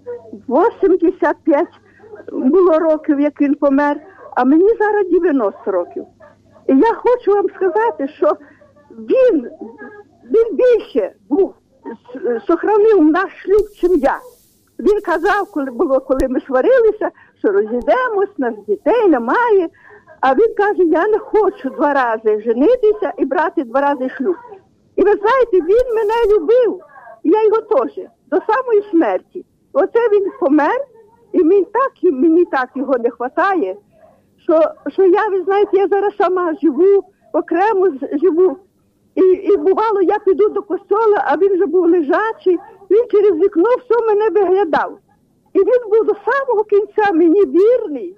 85 було років, як він помер, а мені зараз 90 років. І я хочу вам сказати, що він він більше був, сохранив наш шлюб, чим я. Він казав, коли ми сварилися, що розійдемось, нас дітей немає. А він каже, я не хочу 2 рази женитися і брати 2 рази шлюб. І ви знаєте, він мене любив, і я його теж, до самої смерті. Оце він помер, і мені так його не вистачає, що я, ви знаєте, я зараз сама живу, окремо живу. І бувало, я піду до костьола, а він вже був лежачий, він через вікно все мене виглядав. І він був до самого кінця мені вірний.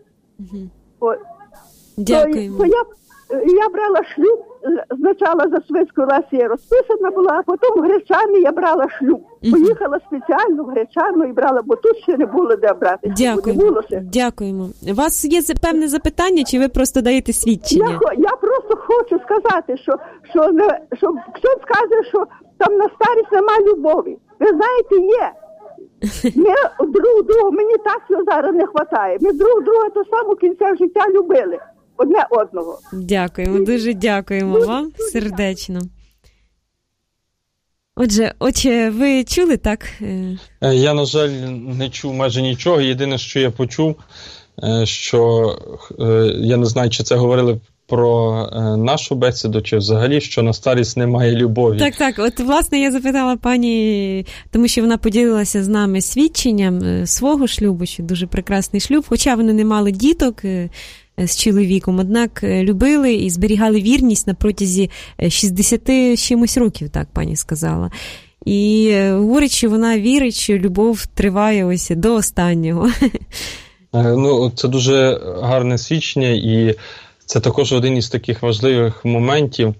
Дякуємо. То я брала шлюб, спочатку за Свицькою Лесією розписана була, а потім в Гречані я брала шлюб. Поїхала спеціально в Гречану і брала, бо тут ще не було де брати. Дякуємо. Дякуємо. У вас є певне запитання, чи ви просто даєте свідчення? Я просто хочу сказати, що хтось скаже, що там на старість немає любові. Ви знаєте, є. Ми друг друга, мені так цього зараз не вистачає. Ми друг друга до самого кінця життя любили. Одне одного. Дякуємо, дуже дякуємо вам сердечно. Отже, ви чули, так? Я, на жаль, не чув майже нічого. Єдине, що я почув, що, я не знаю, чи це говорили про нашу бесіду, чи взагалі, що на старість немає любові. Так. От, власне, я запитала пані, тому що вона поділилася з нами свідченням свого шлюбу, що дуже прекрасний шлюб, хоча вони не мали діток з чоловіком, однак любили і зберігали вірність на протязі 60 чимось років, так пані сказала. І говорить, що вона вірить, що любов триває ось до останнього. Це дуже гарне свідчення, і це також один із таких важливих моментів,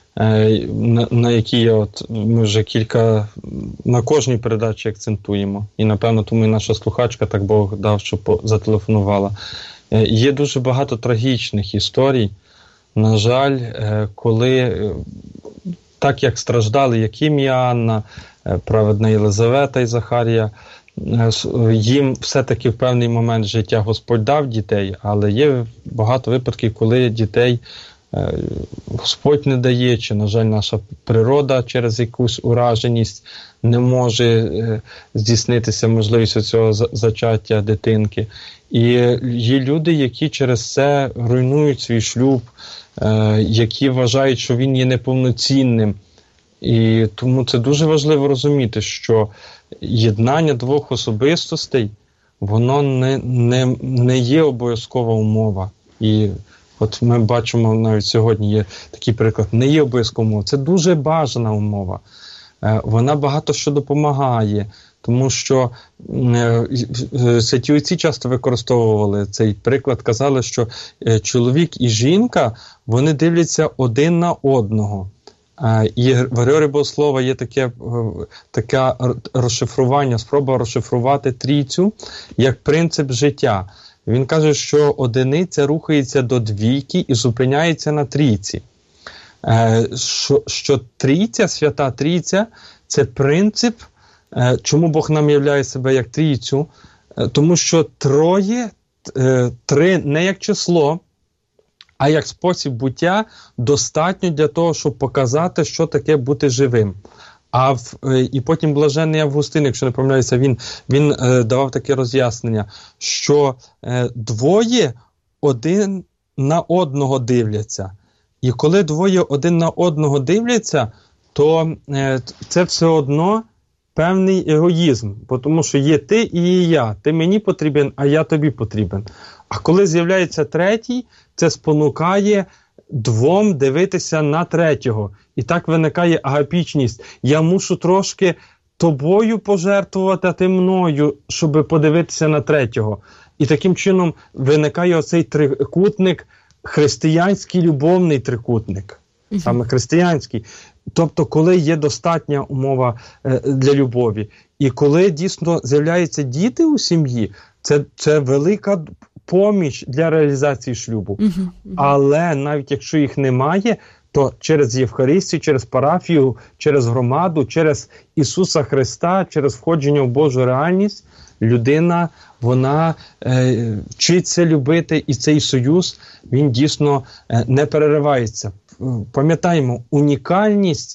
на які ми вже на кожній передачі акцентуємо. І, напевно, тому і наша слухачка, так Бог дав, що зателефонувала. Є дуже багато трагічних історій, на жаль, коли так як страждали Яким і Анна, праведна Єлизавета і Захарія, їм все-таки в певний момент життя Господь дав дітей, але є багато випадків, коли дітей Господь не дає, чи, на жаль, наша природа через якусь ураженість не може здійснитися можливість цього зачаття дитинки. І є люди, які через це руйнують свій шлюб, які вважають, що він є неповноцінним. І тому це дуже важливо розуміти, що єднання 2 особистостей, воно не є обов'язкова умова. І от ми бачимо, навіть сьогодні є такий приклад, не є обов'язкова умова. Це дуже бажана умова. Вона багато що допомагає, тому що святі отці часто використовували цей приклад, казали, що чоловік і жінка, вони дивляться один на одного. І в Григорія Богослова є таке розшифрування, спроба розшифрувати трійцю як принцип життя. Він каже, що одиниця рухається до двійки і зупиняється на трійці. Що трійця, свята трійця, це принцип, чому Бог нам являє себе як трійцю, тому що три не як число, а як спосіб буття достатньо для того, щоб показати, що таке бути живим. І потім блаженний Августин, якщо не помиляюся, він давав таке роз'яснення, що 2 один на одного дивляться. І коли 2 один на одного дивляться, то це все одно певний егоїзм, тому що є ти і є я. Ти мені потрібен, а я тобі потрібен. А коли з'являється третій, це спонукає 2 дивитися на третього. І так виникає агапічність. Я мушу трошки тобою пожертвувати, а ти мною, щоб подивитися на третього. І таким чином виникає оцей трикутник, християнський любовний трикутник. Саме християнський. Тобто, коли є достатня умова для любові. І коли дійсно з'являються діти у сім'ї, це велика поміч для реалізації шлюбу. Але навіть якщо їх немає, то через Євхаристію, через парафію, через громаду, через Ісуса Христа, через входження в Божу реальність, людина, вона вчиться любити, і цей союз, він дійсно не переривається. Пам'ятаємо, унікальність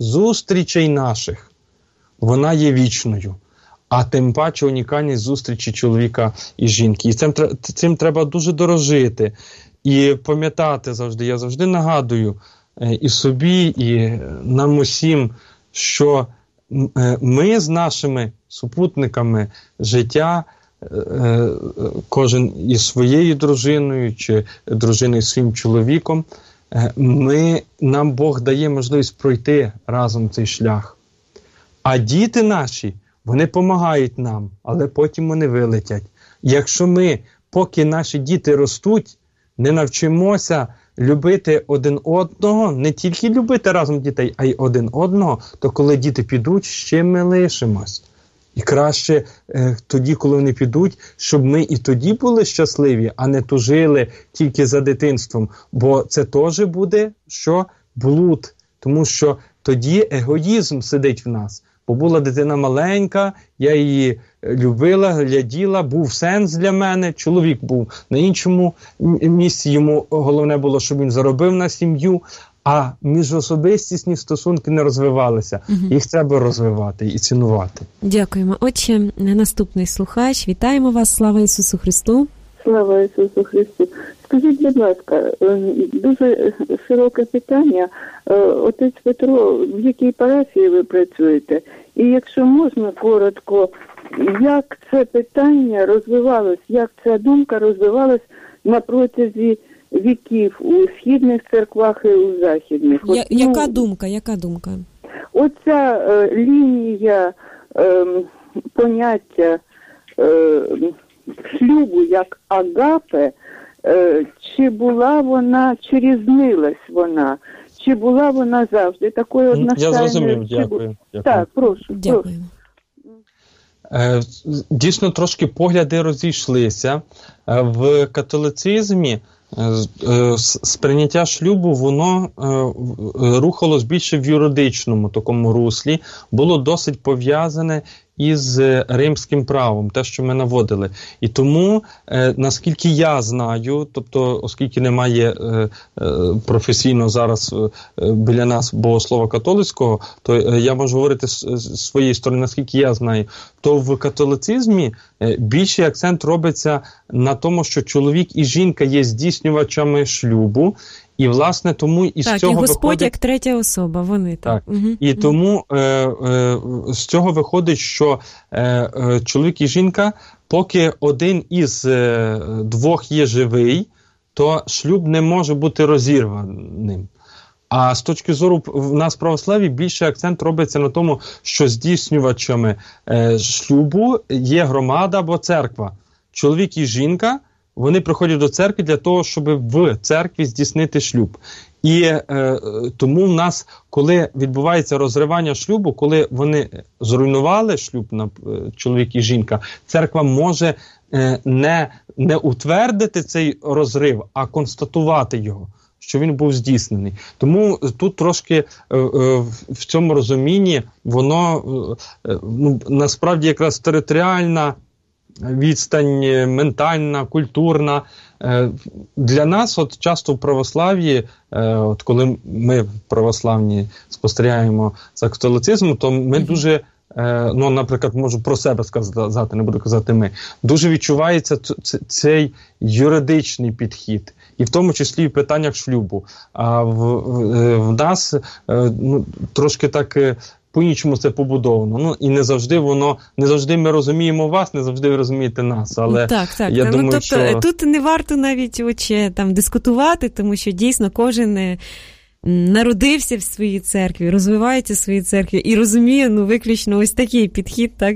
зустрічей наших, вона є вічною. А тим паче унікальність зустрічі чоловіка і жінки. І цим треба дуже дорожити. І пам'ятати завжди, я завжди нагадую і собі, і нам усім, що ми з нашими супутниками життя, кожен із своєю дружиною, чи дружиною з своїм чоловіком, нам Бог дає можливість пройти разом цей шлях. А діти наші, вони допомагають нам, але потім вони вилетять. Якщо ми, поки наші діти ростуть, не навчимося любити один одного, не тільки любити разом дітей, а й один одного, то коли діти підуть, з чим ми лишимось? І краще тоді, коли вони підуть, щоб ми і тоді були щасливі, а не тужили тільки за дитинством. Бо це теж буде, що блуд. Тому що тоді егоїзм сидить в нас. Бо була дитина маленька, я її любила, гляділа, був сенс для мене, чоловік був на іншому місці, йому головне було, щоб він заробив на сім'ю, а міжособистісні стосунки не розвивалися. Їх треба розвивати і цінувати. Дякуємо. Отче, наступний слухач. Вітаємо вас. Слава Ісусу Христу. Слава Ісусу Христу. Скажіть, будь ласка, дуже широке питання. Отець Петро, в якій парафії ви працюєте? І якщо можна, коротко, як це питання розвивалось, як ця думка розвивалась на протязі віків у східних церквах і у західних? Яка думка? Оця лінія поняття шлюбу як агапе, чи була вона, чи різнилась вона, чи була вона завжди такою одностайною? Я зрозумів, дякую. Так, прошу. Дякуємо. Дійсно, трошки погляди розійшлися. В католицизмі сприйняття шлюбу, воно рухалось більше в юридичному такому руслі, було досить пов'язане із римським правом, те, що ми наводили. І тому, наскільки я знаю, тобто, оскільки немає професійно зараз біля нас богослова католицького, то я можу говорити з своєї сторони, наскільки я знаю, то в католицизмі більший акцент робиться на тому, що чоловік і жінка є здійснювачами шлюбу, і, власне, тому із так, цього і Господь виходить... як третя особа, вони так. Угу. І тому з цього виходить, що чоловік і жінка, поки один із двох є живий, то шлюб не може бути розірваним. А з точки зору в нас в православі більше акцент робиться на тому, що здійснювачами шлюбу є громада або церква. Чоловік і жінка, вони приходять до церкви для того, щоб в церкві здійснити шлюб. І тому в нас, коли відбувається розривання шлюбу, коли вони зруйнували шлюб на чоловік і жінка, церква може не утвердити цей розрив, а констатувати його, що він був здійснений. Тому тут трошки в цьому розумінні воно насправді якраз територіальна відстань, ментальна, культурна. Для нас, от часто в православ'ї, от коли ми православні спостерігаємо за католицизмом, то ми дуже, наприклад, можу про себе сказати, не буду казати ми, дуже відчувається цей юридичний підхід. І в тому числі в питаннях шлюбу. А в нас трошки так по-іншому це побудовано. І не завжди ми розуміємо вас, не завжди ви розумієте нас. Але так. Я думаю, тобто, що... Тут не варто навіть дискутувати, тому що дійсно кожен народився в своїй церкві, розвивається в своїй церкві і розуміє виключно ось такий підхід, так,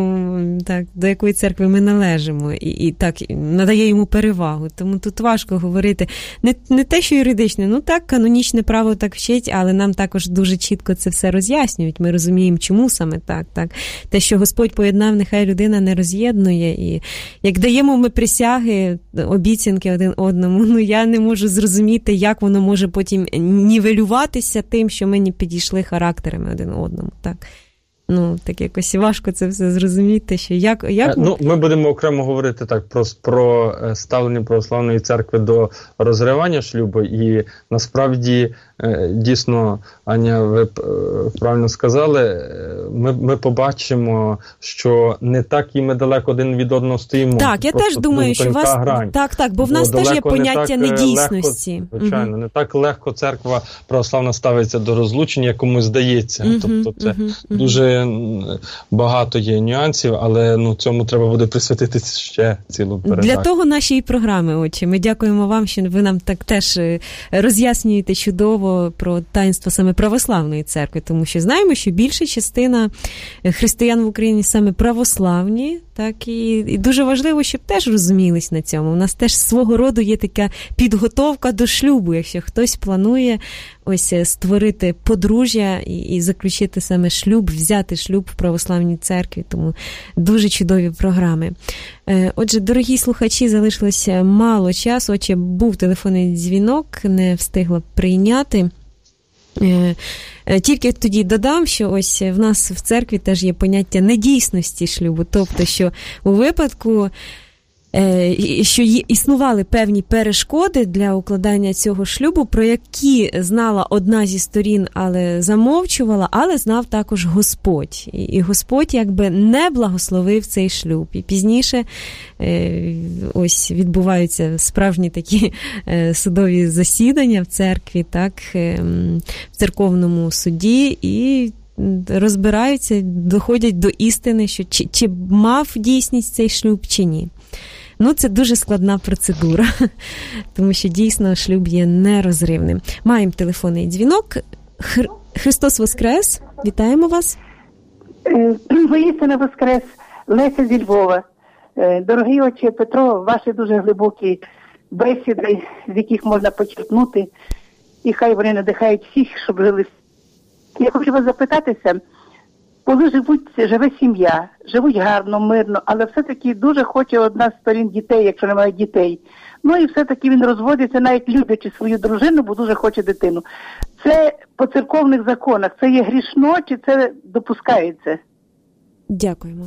до якої церкви ми належимо, і так надає йому перевагу. Тому тут важко говорити не те, що юридичне, так, канонічне право так вчить, але нам також дуже чітко це все роз'яснюють. Ми розуміємо, чому саме так. Те, що Господь поєднав, нехай людина не роз'єднує. І як даємо ми присяги, обіцянки один одному, я не можу зрозуміти, як воно може потім нівелюватися тим, що ми не підійшли характерами один одному. Так. так якось важко це все зрозуміти, що як... Ми будемо окремо говорити так про ставлення православної церкви до розривання шлюбу, і насправді дійсно, Аня, ви правильно сказали, ми побачимо, що не так і ми далеко один від одного стоїмо. Так, я теж думаю, що вас... Так, бо в нас теж є поняття недійсності. Звичайно, не так легко церква православна ставиться до розлучення, як комусь здається. Тобто це дуже багато є нюансів, але цьому треба буде присвятити ще цілу передачу. Для того наші і програми, отче. Ми дякуємо вам, що ви нам так теж роз'яснюєте чудово про таїнство саме православної церкви, тому що знаємо, що більша частина християн в Україні саме православні, так, і дуже важливо, щоб теж розумілись на цьому. У нас теж свого роду є така підготовка до шлюбу, якщо хтось планує ось створити подружжя і заключити саме шлюб, взяти шлюб в православній церкві, тому дуже чудові програми. Отже, дорогі слухачі, залишилося мало часу, отже, був телефонний дзвінок, не встигла прийняти. Тільки тоді додам, що ось в нас в церкві теж є поняття недійсності шлюбу, тобто, що у випадку, що існували певні перешкоди для укладання цього шлюбу, про які знала одна зі сторін, але замовчувала, але знав також Господь. І Господь якби не благословив цей шлюб. І пізніше ось відбуваються справжні такі судові засідання в церкві, так, в церковному суді, і розбираються, доходять до істини, що чи мав дійсність цей шлюб, чи ні. Це дуже складна процедура, тому що дійсно шлюб є нерозривним. Маємо телефонний дзвінок. Христос Воскрес! Вітаємо вас! Воістину Воскрес! Леся зі Львова. Дорогий отче Петро, ваші дуже глибокі бесіди, з яких можна почерпнути, і хай вони надихають всіх, щоб жили. Я хочу вас запитатися, коли живе сім'я, живуть гарно, мирно, але все-таки дуже хоче одна з сторін дітей, якщо немає дітей. І все-таки він розводиться, навіть люблячи свою дружину, бо дуже хоче дитину. Це по церковних законах, це є грішно, чи це допускається? Дякуємо.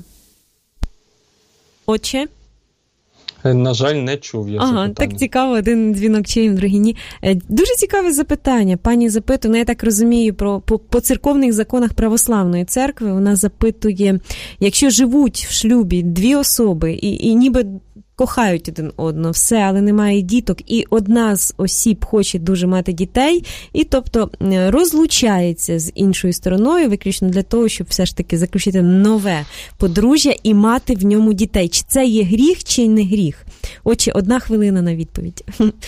Отче? На жаль, не чув я запитання. Так цікаво, один дзвінок чуємо, другий ні. Дуже цікаве запитання. Пані запитує, я так розумію, по церковних законах православної церкви. Вона запитує, якщо живуть в шлюбі дві особи і ніби кохають один одного, все, але немає діток, і одна з осіб хоче дуже мати дітей, і тобто розлучається з іншою стороною, виключно для того, щоб все ж таки заключити нове подружжя і мати в ньому дітей. Чи це є гріх, чи не гріх? Отже, 1 хвилина на відповідь.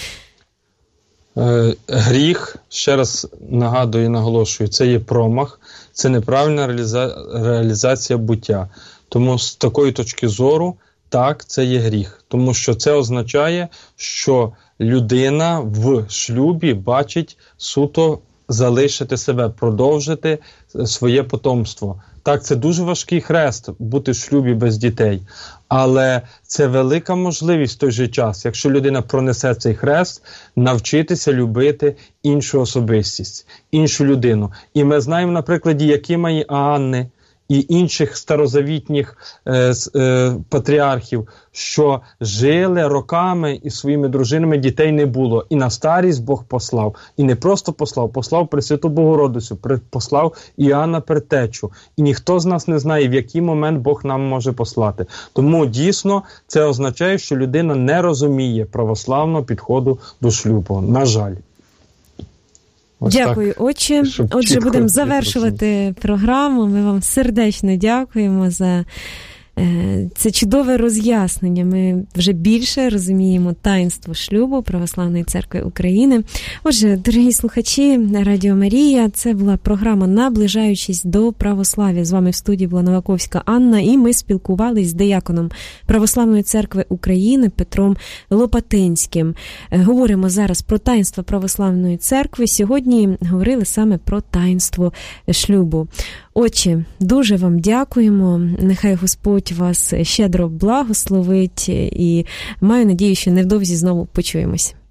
Гріх, ще раз нагадую і наголошую, це є промах, це неправильна реалізація буття. Тому з такої точки зору, так, це є гріх, тому що це означає, що людина в шлюбі бачить суто залишити себе, продовжити своє потомство. Так, це дуже важкий хрест бути в шлюбі без дітей, але це велика можливість в той же час, якщо людина пронесе цей хрест, навчитися любити іншу особистість, іншу людину. І ми знаємо на прикладі Якима і Анни, і інших старозавітніх патріархів, що жили роками і своїми дружинами, дітей не було. І на старість Бог послав. І не просто послав Пресвяту Богородицю, послав Іоанна Предтечу. І ніхто з нас не знає, в який момент Бог нам може послати. Тому дійсно це означає, що людина не розуміє православного підходу до шлюбу. На жаль. Ось дякую, так, отче. Отже, будемо завершувати програму. Ми вам сердечно дякуємо за це чудове роз'яснення. Ми вже більше розуміємо таїнство шлюбу Православної церкви України. Отже, дорогі слухачі, Радіо Марія, це була програма «Наближаючись до православ'я». З вами в студії була Новаковська Анна, і ми спілкувалися з дияконом Православної церкви України Петром Лопатинським. Говоримо зараз про таїнство Православної церкви. Сьогодні говорили саме про таїнство шлюбу. Отче, дуже вам дякуємо. Нехай Господь вас щедро благословить, і маю надію, що невдовзі знову почуємось.